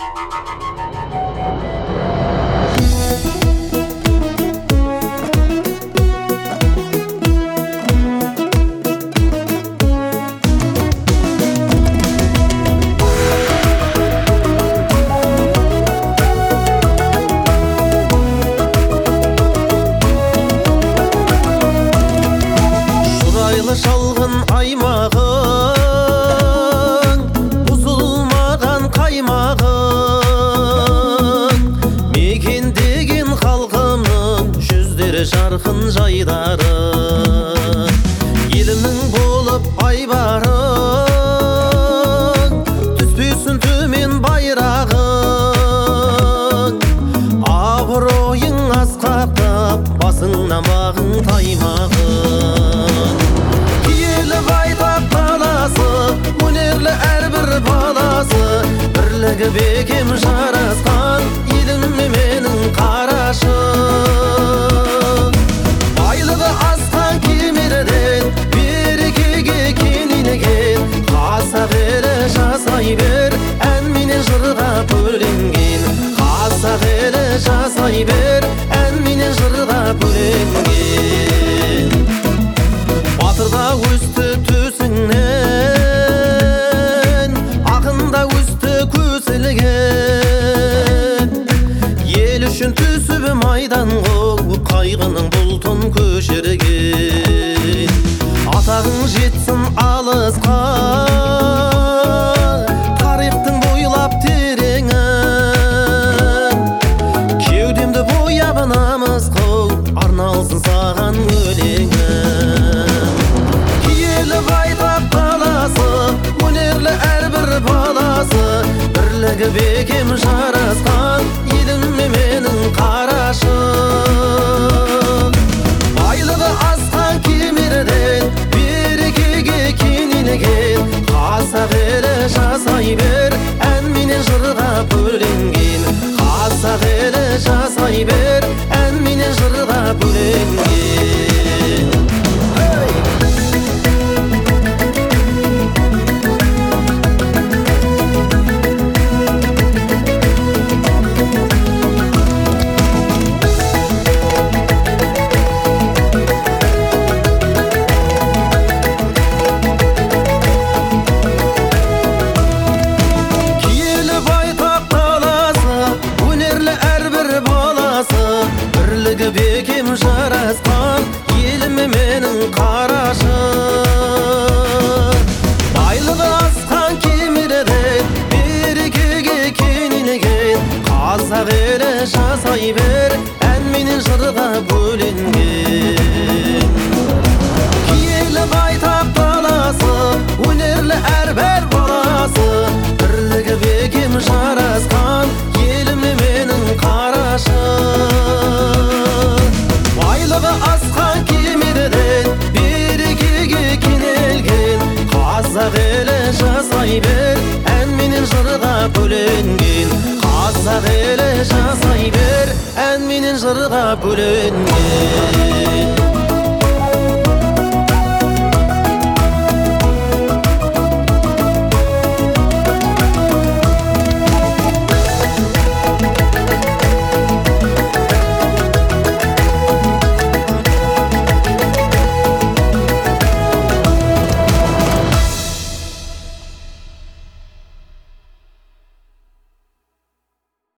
Шалғын аймағың, бұзылмаған қаймағың, мекендеген халқымның жүздері жарқын жайдары, елімнің болып айбарың, түспесін төмен байрағың, абыройың асқақтап, басыңнан бағың таймағың. Өнерлі әрбір баласы, бірлігі бекем жарасқан, елім менің қарашы. Байлығы асқан кемерден, берекеге кенелген, қазақ елі жасай бер, ән менен жырға бөленген. Қазақ елі жасай бер, ән менен жырға бөленген. Батырда өсті төсіңнен, ақында өсті көсілген. Ел үшін түсіп майдан қоп, қайғының бұлтын көшірген. Атағың жетсін алысқа, тарихтың бойлап тереңін. Кеудемді бояп намыс қыл, арналсын саған өлеңім. Байтақ қаласы, өнерлі әрбір баласы, бірлігі бекем жарасқан, елім менің қарашы. Байлығы асқан кемерден, берекеге кенелген, қазақ елі жасай бер, ән менен жырға бөленген. Қазақ елі жасай бер, ән менен жырға бөленген. Бекем жарасқан, елім менің қарашы. Байлығы асқан кемерден, берекеге кенелген, қазақ елі жасай бер, ән менен жырға бөленген. Киелі байтақ даласы, өнерлі әрбір баласы, бірлігі бекем жарасқан, елім менің қарашы. Байлығы асқан кемерден, берекеге кенелген, қазақ елі жасай бер, ән менен жырға бөленген. Қазақ елі жасай бер, ән менен жырға бөленген.